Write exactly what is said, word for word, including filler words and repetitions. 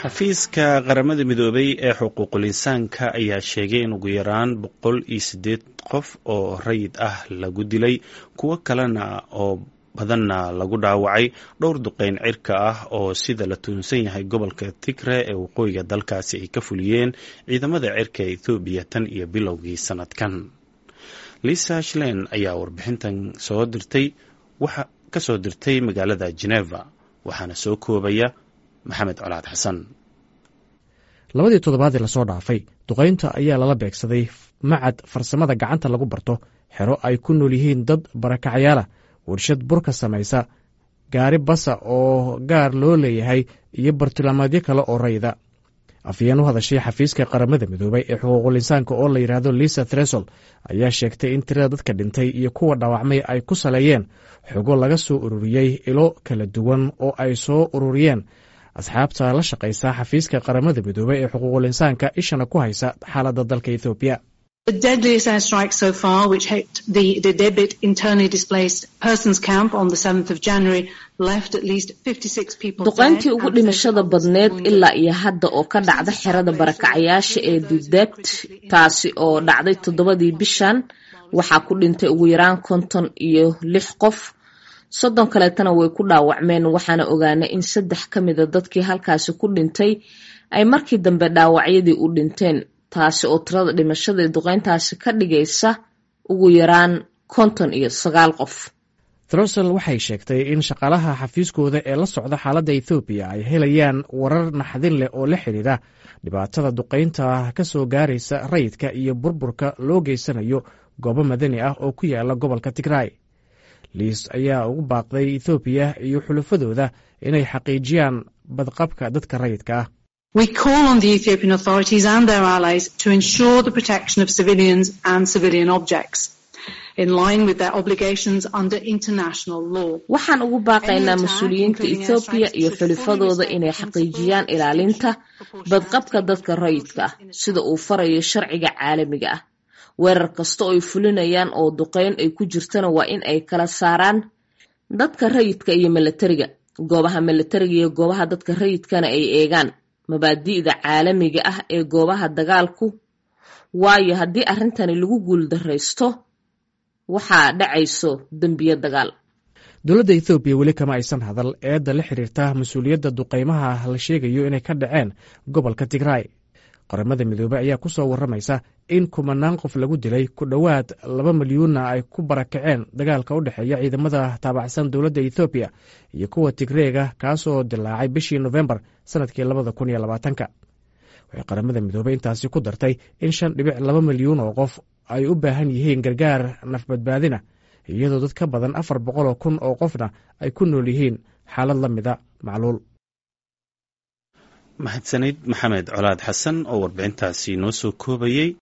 xafiiska qaramada midoobay ee xuquuqul insaanka ayaa sheegay in ugu yaraan boqol iyo sideed qof oo rayid ah lagu dilay kuwo kalena oo badanna lagu dhaawacay dhowr duqeyn cirka ah oo sida la tuhunsan yahay gobolka Tigray ee waqooyiga dalkaasi ay ka fuliyeen ciidamada cirka ee Ethiopia tan iyo bilowgii sanadkan. Lisa Schlein ayaa warbixintan soo dirtay waxa ka soo dirtay magaalada Geneva waxaana soo koobaya maxamed colaad xasan. labadii toddobaad ee la soo dhaafay duqeynta ayaa lala beegsaday macad farsamada gacanta lagu barto xero ay ku nool yihiin dad barakacayaala warshad burka samaysa gaari basa oo gaar loo leeyahay iyo bartilmaameedyo kale oo rayida. afyeen u hadashay xafiiska qaramada midoobay ee xuquuqul insaanka oo la yidhaahdo Lisa Threshold ayaa sheegtay in tirada dadka dhintay iyo kuwa dhaawacmay ay ku saleeyeen xogo laga soo ururiyey ilo kala duwan oo ay soo ururiyeen asxaabta la shaqaysa xafiiska qaramada midoobay ee xuquuqul insaanka ishana ku haysa xaaladda dalka Ethiopia. The deadliest airstrike so far, which hit the, the Debit internally displaced persons camp on the seventh of January, left at least fifty-six people dead. Duqeyntii ugu dhimashada badneed ilaa iyo hadda oo ka dhacda xerada barakacayaasha ee Debit, taasi oo dhacday toddobadii bishan, waxaa ku dhintay ugu yaraan konton iyo lix qof. soddon kaleetana way ku dhaawacmeen, waxaana ogaanay in saddex ka mid a dadkii halkaasi ku dhintay ay markii dambe dhaawacyadii u dhinteen, taasi oo tirada dhimashada ee duqeyntaasi ka dhigaysa ugu yaraan konton iyo sagaal qof. Threshold waxay sheegtay in shaqaalaha xafiiskooda ee la socda xaaladda Ethiopia ay helayaan warar naxdin leh oo la xiriira dhibaatada duqeynta ka soo gaaraysa rayidka iyo burburka loo geysanayo goobo madani ah oo ku yaala gobolka Tigray. Liis ayaa ugu baaqday Ethiopia iyo xulafadooda inay xaqiijiyaan badqabka dadka rayidka ah. We call on the Ethiopian authorities and their allies to ensure the protection of civilians and civilian objects in line with their obligations under international law. Waxaan ugu baaqaynaa mas'uuliyiinta Ethiopia iyo xulafadooda inay xaqiijiyaan ilaalinta badqabka dadka rayidka ah sida uu farayo sharciga caalamiga ah. weerar kasta oo ay fulinayaan oo duqeyn ay ku jirtana waa in ay kala saaraan dadka rayidka iyo militariga. goobaha militariga iyo goobaha dadka rayidkana ay eegaan mabaadi'da caalamiga ah ee goobaha dagaalku, waayo haddii arrintani lagu guuldaraysto waxaa dhacayso dembiyo dagaal. dowladda Ethiopia weli kama aysan hadal eedda la xiriirta mas-uuliyadda duqeymaha la sheegayo inay ka dhaceen gobolka Tigray. qaramada midoobay ayaa ku soo warramaysa in kumanaan qof lagu dilay ku dhowaad laba milyuunna ay ku barakaceen dagaalka u dhexeeya ciidamada taabacsan dowladda Ethiopia iyo kuwa Tigreega kaasoo dilaacay bishii November sanadkii labada kun iyo labaatanka. waxay qaramada midoobay intaasi ku dartay in shan dhibic laba milyuun oo qof ay u baahan yihiin gargaar nafbadbaadina, iyadoo dad ka badan afar boqol oo kun oo qofna ay ku nool yihiin xaalad la mida macluul. mahadsanid maxamed colaad xasan oo warbixintaasi noo soo koobayay.